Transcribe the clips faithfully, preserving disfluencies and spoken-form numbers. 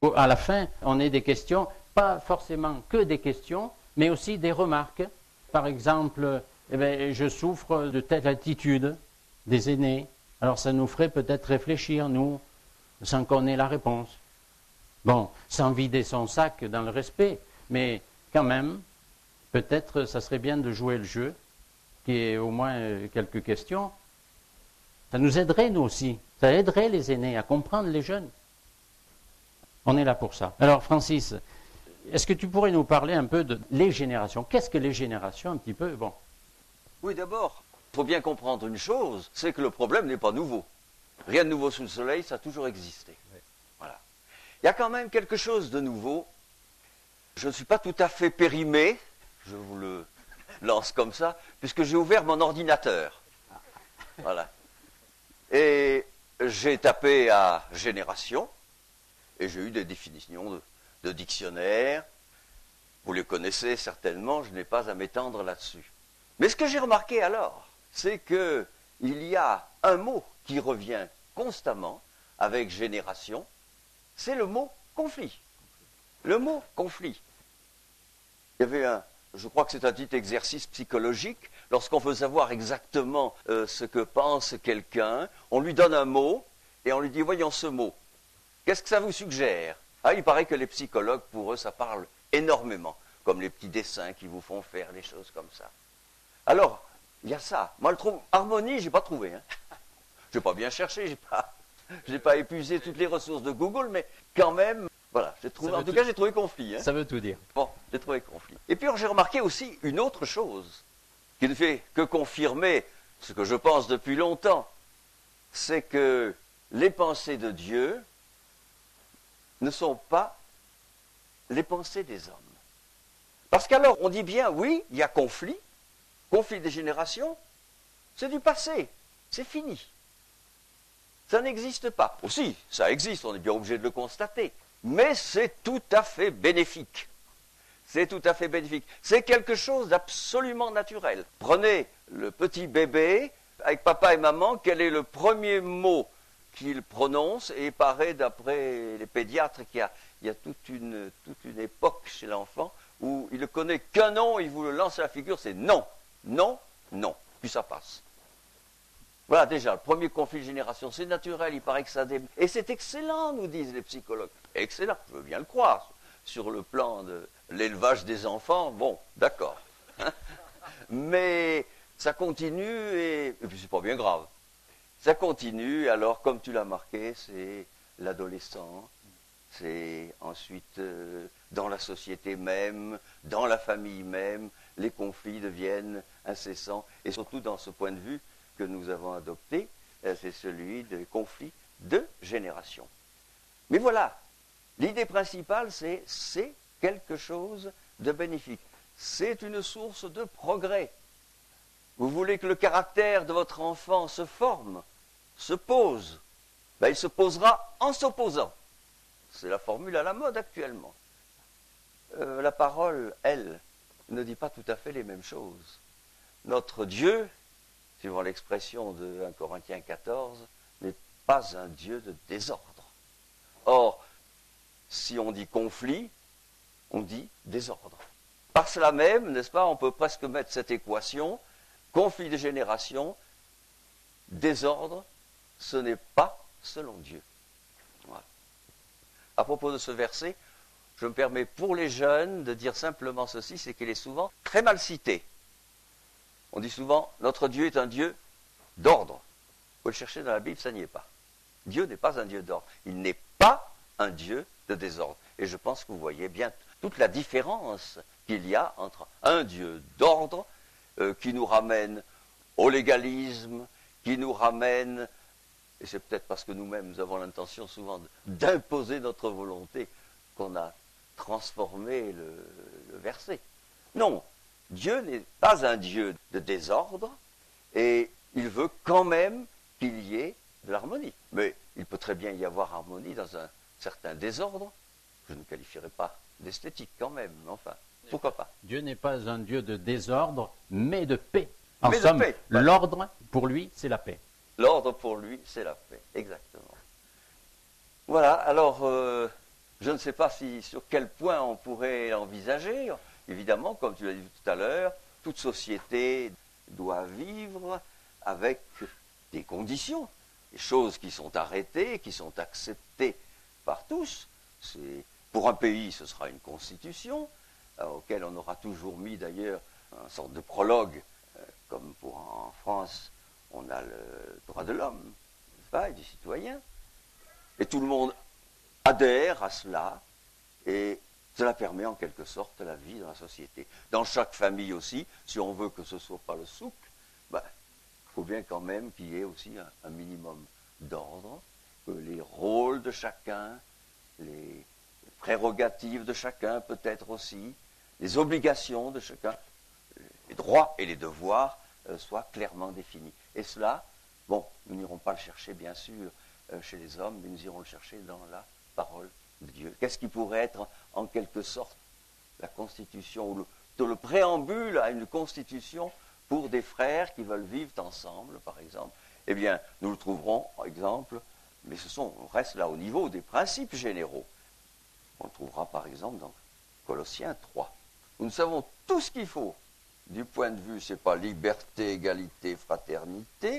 à la fin, on ait des questions, pas forcément que des questions, mais aussi des remarques. Par exemple, eh bien, je souffre de telle attitude des aînés. Alors ça nous ferait peut-être réfléchir, nous, sans qu'on ait la réponse. Bon, sans vider son sac dans le respect, mais quand même, peut-être ça serait bien de jouer le jeu, qui est au moins quelques questions. Ça nous aiderait, nous aussi. Ça aiderait les aînés à comprendre les jeunes. On est là pour ça. Alors, Francis, est-ce que tu pourrais nous parler un peu de les générations? Qu'est-ce que les générations, un petit peu? Bon. Oui, d'abord, il faut bien comprendre une chose, c'est que le problème n'est pas nouveau. Rien de nouveau sous le soleil, ça a toujours existé. Oui. Voilà. Il y a quand même quelque chose de nouveau. Je ne suis pas tout à fait périmé, je vous le lance comme ça, puisque j'ai ouvert mon ordinateur. Voilà. Et j'ai tapé à génération, et j'ai eu des définitions de, de dictionnaire. Vous les connaissez certainement, je n'ai pas à m'étendre là-dessus. Mais ce que j'ai remarqué alors, c'est qu'il y a un mot qui revient constamment avec génération, c'est le mot conflit. Le mot conflit. Il y avait un, je crois que c'est un petit exercice psychologique, lorsqu'on veut savoir exactement euh, ce que pense quelqu'un, on lui donne un mot et on lui dit, voyons ce mot, qu'est-ce que ça vous suggère? Ah, il paraît que les psychologues, pour eux, ça parle énormément, comme les petits dessins qui vous font faire des choses comme ça. Alors, il y a ça. Moi, le trou harmonie, je n'ai pas trouvé. Hein. Je n'ai pas bien cherché, je n'ai pas, j'ai pas épuisé toutes les ressources de Google, mais quand même, voilà, j'ai trouvé, en tout, tout cas, j'ai trouvé conflit. Hein. Ça veut tout dire. Bon, j'ai trouvé conflit. Et puis, j'ai remarqué aussi une autre chose, qui ne fait que confirmer ce que je pense depuis longtemps, c'est que les pensées de Dieu ne sont pas les pensées des hommes. Parce qu'alors, on dit bien, oui, il y a conflit, conflit des générations, c'est du passé, c'est fini. Ça n'existe pas. Aussi, ça existe, on est bien obligé de le constater, mais c'est tout à fait bénéfique. C'est tout à fait bénéfique. C'est quelque chose d'absolument naturel. Prenez le petit bébé, avec papa et maman, quel est le premier mot qu'il prononce? Et il paraît, d'après les pédiatres, qu'il y a, il y a toute, une, toute une époque chez l'enfant où il ne connaît qu'un nom, il vous le lance à la figure, c'est non, non, non. Puis ça passe. Voilà déjà, le premier conflit de génération, c'est naturel, il paraît que ça... Dé... Et c'est excellent, nous disent les psychologues. Excellent, je veux bien le croire. Sur le plan de l'élevage des enfants, bon, d'accord. Mais ça continue et, et puis c'est pas bien grave. Ça continue, alors comme tu l'as marqué, c'est l'adolescent, c'est ensuite euh, dans la société même, dans la famille même, les conflits deviennent incessants. Et surtout dans ce point de vue que nous avons adopté, euh, c'est celui des conflits de génération. Mais voilà, l'idée principale, c'est c'est quelque chose de bénéfique. C'est une source de progrès. Vous voulez que le caractère de votre enfant se forme, se pose. Ben, il se posera en s'opposant. C'est la formule à la mode actuellement. Euh, la parole, elle, ne dit pas tout à fait les mêmes choses. Notre Dieu, suivant l'expression de un Corinthiens quatorze, n'est pas un Dieu de désordre. Or, si on dit conflit, on dit désordre. Par cela même, n'est-ce pas, on peut presque mettre cette équation, conflit de génération, désordre, ce n'est pas selon Dieu. Voilà. À propos de ce verset, je me permets pour les jeunes de dire simplement ceci, c'est qu'il est souvent très mal cité. On dit souvent, notre Dieu est un Dieu d'ordre. Vous pouvez le chercher dans la Bible, ça n'y est pas. Dieu n'est pas un Dieu d'ordre. Il n'est pas un Dieu de désordre. Et je pense que vous voyez bien toute la différence qu'il y a entre un Dieu d'ordre euh, qui nous ramène au légalisme, qui nous ramène, et c'est peut-être parce que nous-mêmes nous avons l'intention souvent d'imposer notre volonté qu'on a transformé le, le verset. Non, Dieu n'est pas un Dieu de désordre et il veut quand même qu'il y ait de l'harmonie. Mais il peut très bien y avoir harmonie dans un certain désordre. Je ne qualifierais pas d'esthétique quand même, enfin, pourquoi pas. Dieu n'est pas un Dieu de désordre, mais de paix. En mais somme, de paix. L'ordre, pour lui, c'est la paix. L'ordre, pour lui, c'est la paix, exactement. Voilà, alors, euh, je ne sais pas si, sur quel point on pourrait l'envisager. Évidemment, comme tu l'as dit tout à l'heure, toute société doit vivre avec des conditions, des choses qui sont arrêtées, qui sont acceptées par tous. C'est, pour un pays, ce sera une constitution, euh, auquel on aura toujours mis d'ailleurs une sorte de prologue, euh, comme pour en France, on a le droit de l'homme, n'est-ce pas, et du citoyen. Et tout le monde adhère à cela, et cela permet en quelque sorte la vie dans la société. Dans chaque famille aussi, si on veut que ce ne soit pas le souk, ben, il faut bien quand même qu'il y ait aussi un, un minimum d'ordre, que les rôles de chacun, les prérogatives de chacun peut-être aussi, les obligations de chacun, les droits et les devoirs euh, soient clairement définis. Et cela, bon, nous n'irons pas le chercher bien sûr euh, chez les hommes, mais nous irons le chercher dans la parole de Dieu. Qu'est-ce qui pourrait être en quelque sorte la constitution, ou le, le préambule à une constitution pour des frères qui veulent vivre ensemble, par exemple? Eh bien, nous le trouverons, par exemple, mais ce sont, on reste là au niveau des principes généraux. On le trouvera, par exemple, dans Colossiens trois. Nous savons tout ce qu'il faut, du point de vue, c'est pas liberté, égalité, fraternité,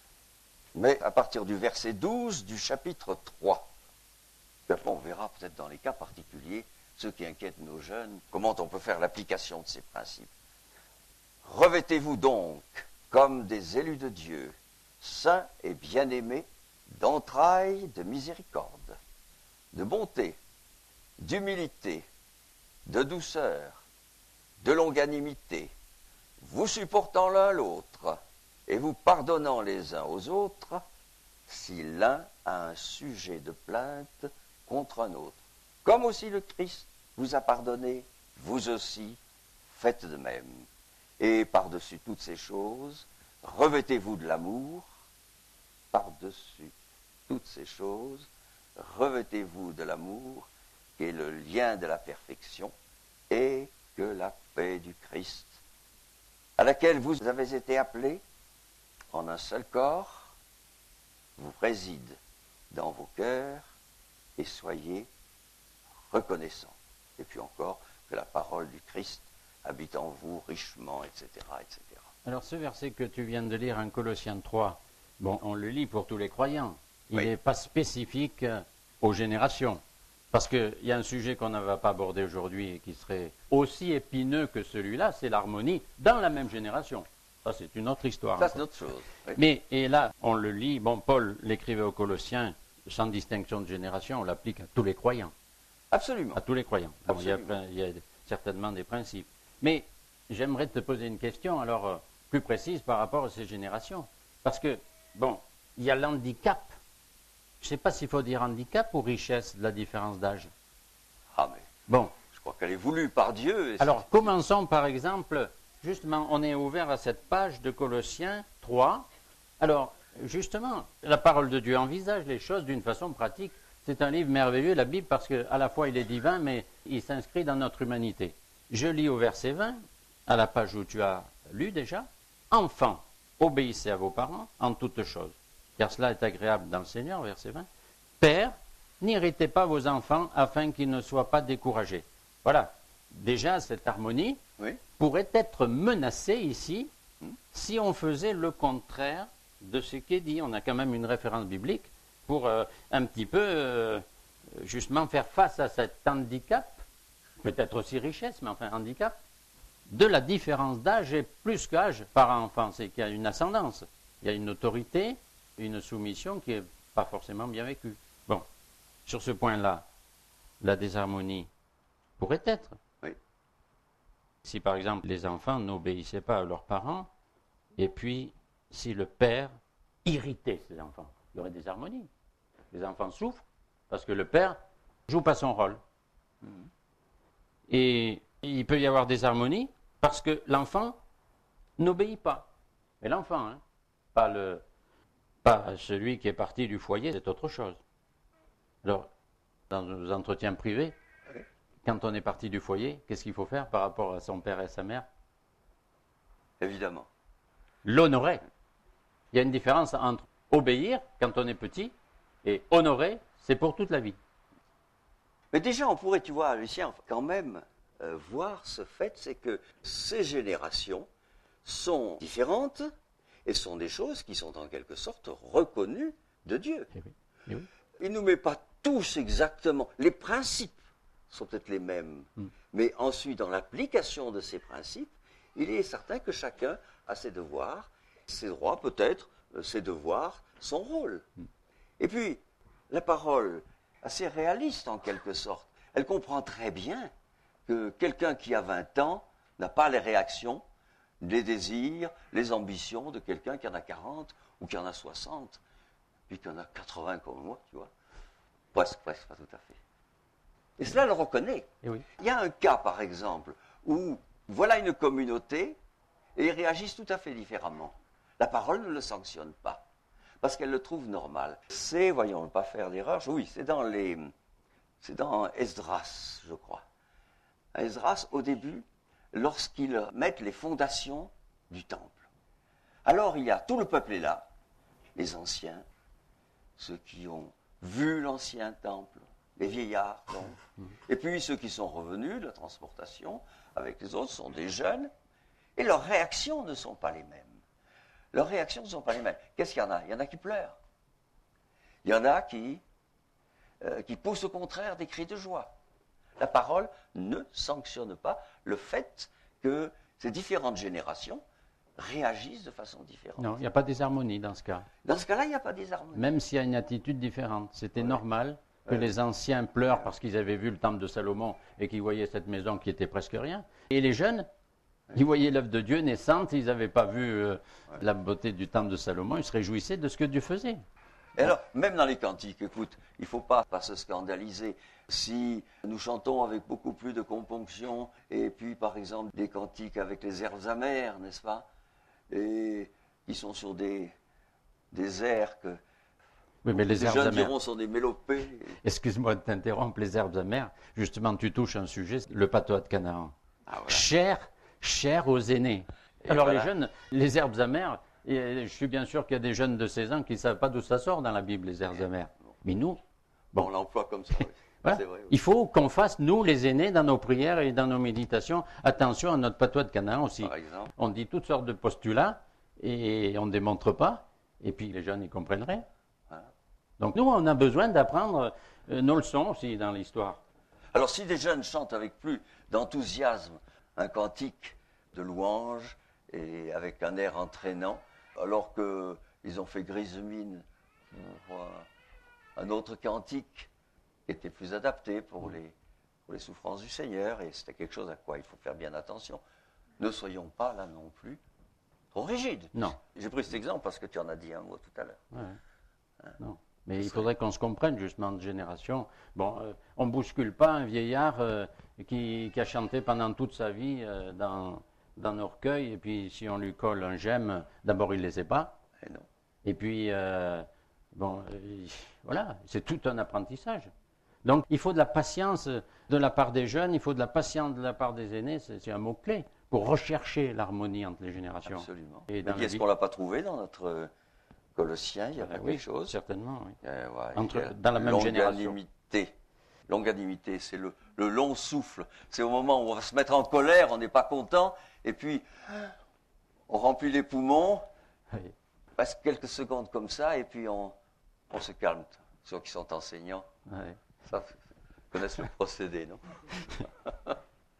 mais à partir du verset douze du chapitre trois. Puis après, on verra peut-être dans les cas particuliers, ceux qui inquiètent nos jeunes, comment on peut faire l'application de ces principes. Revêtez-vous donc comme des élus de Dieu, saints et bien-aimés, d'entrailles de miséricorde, de bonté, d'humilité, de douceur, de longanimité, vous supportant l'un l'autre et vous pardonnant les uns aux autres, si l'un a un sujet de plainte contre un autre. Comme aussi le Christ vous a pardonné, vous aussi faites de même. Et par-dessus toutes ces choses, revêtez-vous de l'amour, par-dessus toutes ces choses, revêtez-vous de l'amour, qui est le lien de la perfection, et que la paix du Christ, à laquelle vous avez été appelés en un seul corps, vous préside dans vos cœurs, et soyez reconnaissants. Et puis encore, que la parole du Christ habite en vous richement, et cetera, et cetera. Alors ce verset que tu viens de lire en Colossiens trois, bon, on le lit pour tous les croyants. Il n'est Oui. pas spécifique aux générations. Parce qu'il y a un sujet qu'on ne va pas aborder aujourd'hui et qui serait aussi épineux que celui-là, c'est l'harmonie dans la même génération. Ça, c'est une autre histoire. Ça, c'est autre chose. Oui. Mais, et là, on le lit, bon, Paul l'écrivait aux Colossiens, sans distinction de génération, on l'applique à tous les croyants. Absolument. À tous les croyants. Bon, il, y a, Absolument. il y a certainement des principes. Mais j'aimerais te poser une question, alors, euh, plus précise par rapport à ces générations. Parce que, bon, il y a l'handicap. Je ne sais pas s'il faut dire handicap ou richesse de la différence d'âge. Ah, mais Bon, je crois qu'elle est voulue par Dieu. et alors commençons par exemple, justement, on est ouvert à cette page de Colossiens trois. Alors, justement, la parole de Dieu envisage les choses d'une façon pratique. C'est un livre merveilleux, la Bible, parce qu'à la fois il est divin, mais il s'inscrit dans notre humanité. Je lis au verset vingt, à la page où tu as lu déjà. « Enfants, obéissez à vos parents en toutes choses, car cela est agréable dans le Seigneur, verset vingt. Père, n'irritez pas vos enfants afin qu'ils ne soient pas découragés. » Voilà, déjà cette harmonie Oui. pourrait être menacée ici si on faisait le contraire de ce qui est dit. On a quand même une référence biblique pour euh, un petit peu euh, justement faire face à cet handicap, peut-être aussi richesse, mais enfin handicap, de la différence d'âge et plus qu'âge par enfant. C'est qu'il y a une ascendance, il y a une autorité, une soumission qui n'est pas forcément bien vécue. Bon, sur ce point-là, la désharmonie pourrait être. Oui. Si par exemple les enfants n'obéissaient pas à leurs parents, et puis si le père irritait ses enfants, il y aurait des harmonies. Les enfants souffrent parce que le père ne joue pas son rôle. Mm-hmm. Et il peut y avoir des harmonies parce que l'enfant n'obéit pas. Mais l'enfant, hein, pas, le, pas celui qui est parti du foyer, c'est autre chose. Alors, dans nos entretiens privés, okay. Quand on est parti du foyer, qu'est-ce qu'il faut faire par rapport à son père et à sa mère? Évidemment. L'honorer. Il y a une différence entre obéir quand on est petit et honorer, c'est pour toute la vie. Mais déjà, on pourrait, tu vois, Lucien, quand même euh, voir ce fait, c'est que ces générations sont différentes et sont des choses qui sont en quelque sorte reconnues de Dieu. Eh oui, eh oui. Il ne nous met pas tous exactement. Les principes sont peut-être les mêmes, mm. mais ensuite, dans l'application de ces principes, il est certain que chacun a ses devoirs, ses droits peut-être, ses devoirs, son rôle. Mm. Et puis, la parole, assez réaliste en quelque sorte, elle comprend très bien que quelqu'un qui a vingt ans n'a pas les réactions, les désirs, les ambitions de quelqu'un qui en a quarante ou qui en a soixante, puis qui en a quatre-vingts comme moi, tu vois. Presque, presque, pas tout à fait. Et cela le reconnaît. Et oui. Il y a un cas, par exemple, où voilà une communauté et ils réagissent tout à fait différemment. La parole ne le sanctionne pas, parce qu'elle le trouve normal. C'est, voyons, ne pas faire d'erreur, oui, c'est dans les... C'est dans Esdras, je crois. À Esdras, au début, lorsqu'ils mettent les fondations du temple. Alors, il y a, tout le peuple est là, les anciens, ceux qui ont vu l'ancien temple, les vieillards, donc. Et puis, ceux qui sont revenus de la transportation, avec les autres, sont des jeunes, et leurs réactions ne sont pas les mêmes. Leurs réactions ne sont pas les mêmes. Qu'est-ce qu'il y en a? Il y en a qui pleurent. Il y en a qui, euh, qui poussent au contraire des cris de joie. La parole ne sanctionne pas le fait que ces différentes générations réagissent de façon différente. Non, il n'y a pas de désharmonie dans ce cas. Dans ce cas-là, il n'y a pas de désharmonie. Même s'il y a une attitude différente. C'était Oui. normal que Oui. les anciens pleurent parce qu'ils avaient vu le temple de Salomon et qu'ils voyaient cette maison qui était presque rien. Et les jeunes, ils voyaient l'œuvre de Dieu naissante, ils n'avaient pas vu euh, Ouais. la beauté du temple de Salomon, ils se réjouissaient de ce que Dieu faisait. Et alors, même dans les cantiques, écoute, il ne faut pas, pas se scandaliser. Si nous chantons avec beaucoup plus de componction, et puis par exemple des cantiques avec les herbes amères, n'est-ce pas? Et qui sont sur des, des airs que Oui, mais les les herbes jeunes amères. diront sont des mélopées. Excuse-moi de t'interrompre, les herbes amères. Justement, tu touches un sujet, le patois de Canaan. Ah, voilà. Cher, cher aux aînés. Et Alors voilà. les jeunes, les herbes amères, et je suis bien sûr qu'il y a des jeunes de seize ans qui ne savent pas d'où ça sort dans la Bible, les herbes amères. Mais nous, Bon, on l'emploie comme ça, oui. voilà. C'est vrai. Oui. Il faut qu'on fasse, nous les aînés, dans nos prières et dans nos méditations, attention à notre patois de Canaan aussi. Par exemple. On dit toutes sortes de postulats et on ne démontre pas, et puis les jeunes, ils comprennent rien. Voilà. Donc nous, on a besoin d'apprendre euh, nos leçons aussi dans l'histoire. Alors si des jeunes chantent avec plus d'enthousiasme un cantique de louange et avec un air entraînant, alors qu'ils ont fait grise mine pour euh, un autre cantique qui était plus adapté pour les, pour les souffrances du Seigneur, et c'était quelque chose à quoi il faut faire bien attention. Ne soyons pas là non plus trop rigides. Non. J'ai pris cet exemple parce que tu en as dit un mot tout à l'heure. Ouais. Non. Mais il faudrait qu'on se comprenne justement de génération. Bon, euh, on ne bouscule pas un vieillard euh, qui, qui a chanté pendant toute sa vie euh, dans, dans nos recueils, et puis si on lui colle un j'aime, d'abord il ne les sait pas. Et non. Et puis, euh, bon, euh, voilà, c'est tout un apprentissage. Donc il faut de la patience de la part des jeunes, il faut de la patience de la part des aînés, c'est, c'est un mot-clé pour rechercher l'harmonie entre les générations. Absolument. Et Mais dans la est-ce vie- qu'on ne l'a pas trouvé dans notre euh, Colossiens? Il y a Ah, pas oui, quelque chose. certainement, oui. Euh, ouais, Entre- il y a dans la même génération. Longanimité. Longanimité, c'est le, le long souffle. C'est au moment où on va se mettre en colère, on n'est pas content, et puis on remplit les poumons, Oui. passe quelques secondes comme ça, et puis on, on se calme. Ceux qui sont enseignants, Ouais. ça, connaissent le procédé, non?